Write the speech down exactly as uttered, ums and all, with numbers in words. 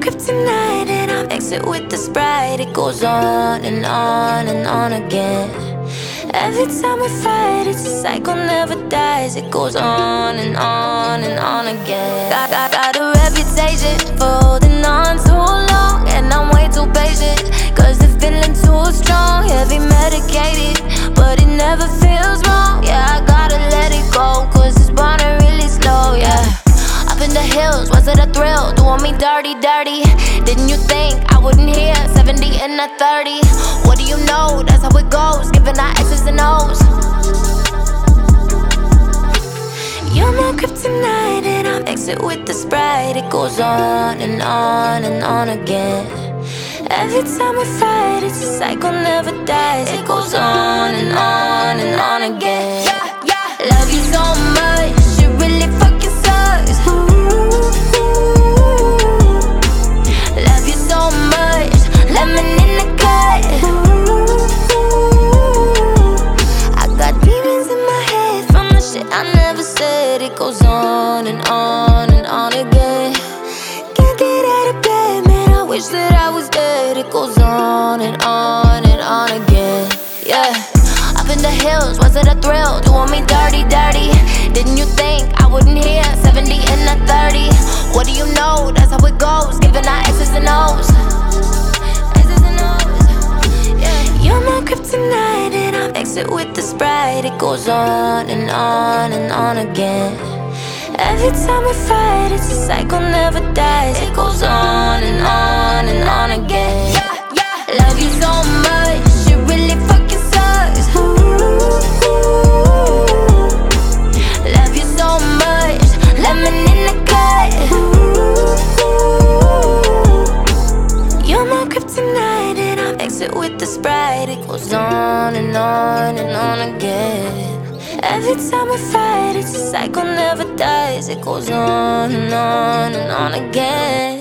kryptonite and I mix it with the Sprite. It goes on and on and on again. Every time we fight, it's a cycle, never dies. It goes on and on and on again. Got, got, got a reputation for holding on too long, and I'm way too patient, cause the feeling too strong. Heavy medicated, but it never feels wrong. Yeah, I gotta let it go, cause it's burning really slow, yeah. Up in the hills, was it a thrill? Doing me dirty, dirty. Didn't you think I wouldn't hear seventy in a thirty? What do you know? That's how it goes, giving our X's and O's. You're my kryptonite and I mix it with the Sprite. It goes on and on and on again. Every time we fight, it's a cycle, never dies. It goes on and on and on again. Yeah, yeah. Love you so much, it really fucking sucks. Love you so much, lemon in the cut. I got demons in my head from the shit I never said. It goes on and on and on again. Can't get out of bed, man, I wish that I was dead. It goes on and on and on again, yeah. Up in the hills, was it a thrill? Doing me dirty, dirty. Didn't you think I wouldn't hear seventy in a thirty? What do you know? That's how it goes, giving our X's and O's. X's and O's, yeah. You're my kryptonite and I mix it with the Sprite. It goes on and on and on again. Every time we fight, it's a cycle, never dies. It goes on and on and on again. Yeah, yeah. Love you so much, it really fucking sucks. Love you so much, lemon in the cut. You're my kryptonite and I mix it with the Sprite. It goes on and on and on again. Every time we fight, it's a cycle, never dies. It goes on and on and on again.